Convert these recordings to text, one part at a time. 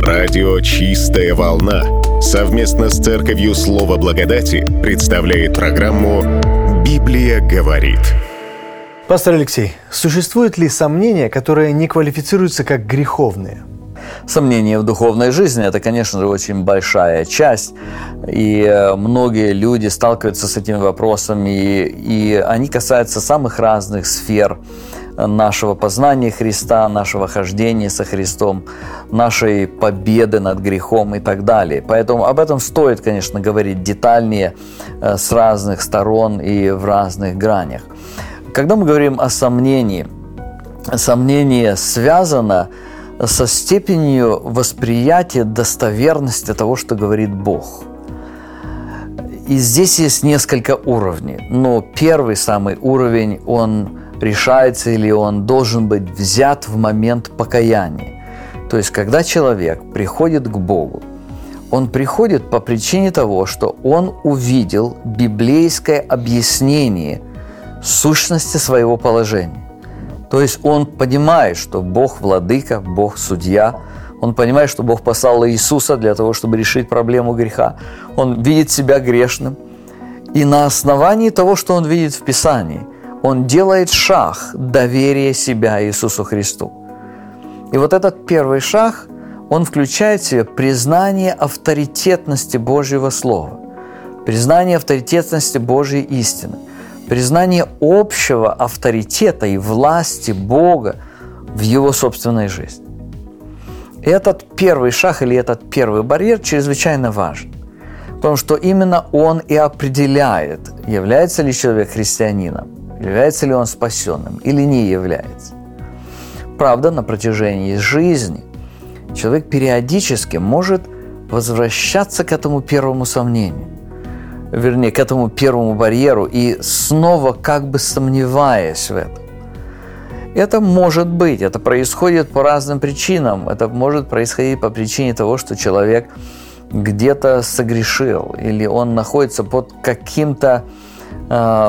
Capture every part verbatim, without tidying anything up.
Радио «Чистая волна» совместно с Церковью Слова Благодати представляет программу «Библия говорит». Пастор Алексей, существуют ли сомнения, которые не квалифицируются как греховные? Сомнения в духовной жизни – это, конечно же, очень большая часть, и многие люди сталкиваются с этими вопросами, и они касаются самых разных сфер нашего познания Христа, нашего хождения со Христом, нашей победы над грехом и так далее. Поэтому об этом стоит, конечно, говорить детальнее, с разных сторон и в разных гранях. Когда мы говорим о сомнении, сомнение связано со степенью восприятия достоверности того, что говорит Бог. И здесь есть несколько уровней. Но первый самый уровень, он решается или он должен быть взят в момент покаяния. То есть, когда человек приходит к Богу, он приходит по причине того, что он увидел библейское объяснение сущности своего положения. То есть он понимает, что Бог владыка, Бог судья. Он понимает, что Бог послал Иисуса для того, чтобы решить проблему греха. Он видит себя грешным. И на основании того, что он видит в Писании, он делает шаг доверия себя Иисусу Христу. И вот этот первый шаг, он включает в себя признание авторитетности Божьего Слова, признание авторитетности Божьей истины, признание общего авторитета и власти Бога в его собственной жизни. И этот первый шаг или этот первый барьер чрезвычайно важен, потому что именно он и определяет, является ли человек христианином, является ли он спасенным или не является. Правда, на протяжении жизни человек периодически может возвращаться к этому первому сомнению, вернее, к этому первому барьеру и снова как бы сомневаясь в этом. Это может быть, это происходит по разным причинам. Это может происходить по причине того, что человек где-то согрешил, или он находится под каким-то э,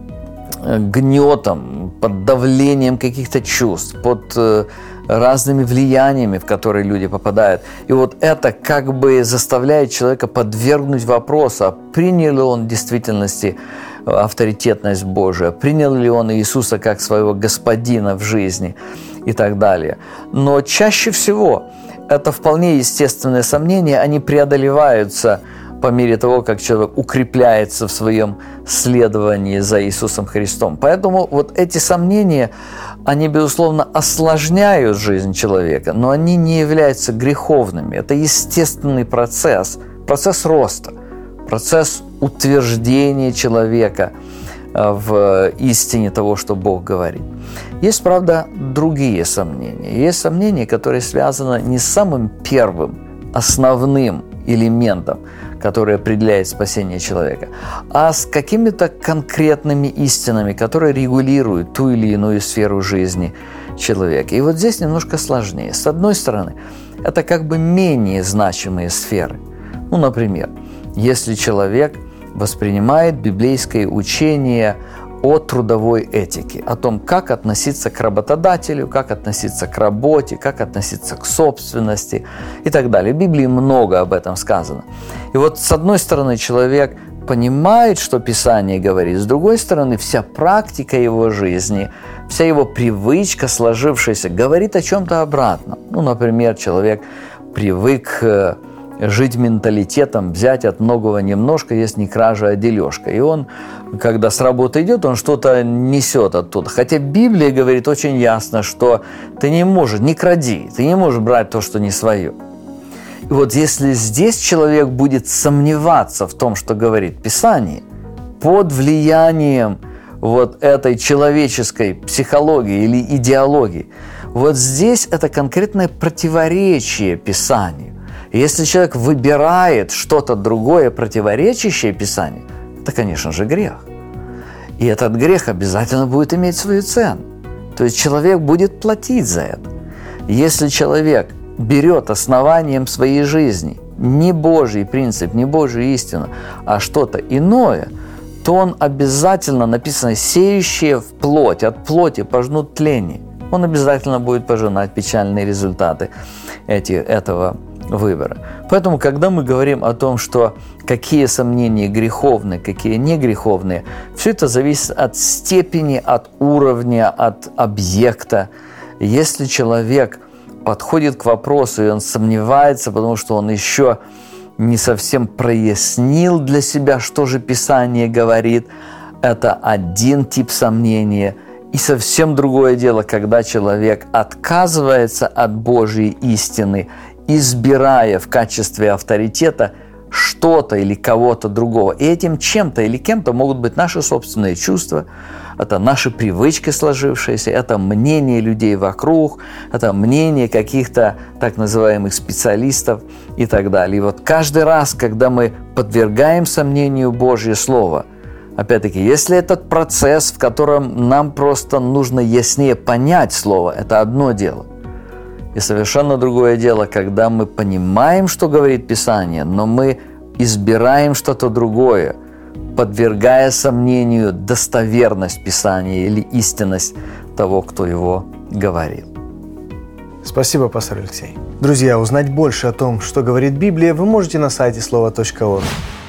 гнетом, под давлением каких-то чувств, под э, разными влияниями, в которые люди попадают. И вот это как бы заставляет человека подвергнуть вопросу, а принял ли он в действительности авторитетность Божия, принял ли он Иисуса как своего господина в жизни и так далее. Но чаще всего это вполне естественные сомнения, они преодолеваются по мере того, как человек укрепляется в своем следовании за Иисусом Христом. Поэтому вот эти сомнения, они, безусловно, осложняют жизнь человека, но они не являются греховными. Это естественный процесс, процесс роста, процесс утверждения человека в истине того, что Бог говорит. Есть, правда, другие сомнения. Есть сомнения, которые связаны не с самым первым, основным элементом, который определяет спасение человека, а с какими-то конкретными истинами, которые регулируют ту или иную сферу жизни человека. И вот здесь немножко сложнее. С одной стороны, это как бы менее значимые сферы. Ну, например, если человек воспринимает библейское учение о трудовой этике, о том, как относиться к работодателю, как относиться к работе, как относиться к собственности и так далее. В Библии много об этом сказано. И вот с одной стороны человек понимает, что Писание говорит, с другой стороны вся практика его жизни, вся его привычка сложившаяся говорит о чем-то обратном. Ну, например, человек привык жить менталитетом, взять от многого немножко, есть не кража, а дележка. И он, когда с работы идет, он что-то несет оттуда. Хотя Библия говорит очень ясно, что ты не можешь, не кради, ты не можешь брать то, что не свое. И вот если здесь человек будет сомневаться в том, что говорит Писание, под влиянием вот этой человеческой психологии или идеологии, вот здесь это конкретное противоречие Писанию. Если человек выбирает что-то другое, противоречащее Писанию, это, конечно же, грех. И этот грех обязательно будет иметь свою цену. То есть человек будет платить за это. Если человек берет основанием своей жизни не Божий принцип, не Божью истину, а что-то иное, то он обязательно, написано, сеющие в плоть, от плоти пожнут тление. Он обязательно будет пожинать печальные результаты эти, этого выбора. Поэтому, когда мы говорим о том, что какие сомнения греховные, какие не греховные, все это зависит от степени, от уровня, от объекта. Если человек подходит к вопросу, и он сомневается, потому что он еще не совсем прояснил для себя, что же Писание говорит, это один тип сомнения. И совсем другое дело, когда человек отказывается от Божьей истины, избирая в качестве авторитета что-то или кого-то другого. И этим чем-то или кем-то могут быть наши собственные чувства, это наши привычки сложившиеся, это мнение людей вокруг, это мнение каких-то так называемых специалистов и так далее. И вот каждый раз, когда мы подвергаем сомнению Божье Слово, опять-таки, если этот процесс, в котором нам просто нужно яснее понять Слово, это одно дело. И совершенно другое дело, когда мы понимаем, что говорит Писание, но мы избираем что-то другое, подвергая сомнению достоверность Писания или истинность того, кто его говорит. Спасибо, пастор Алексей. Друзья, узнать больше о том, что говорит Библия, вы можете на сайте слова точка орг.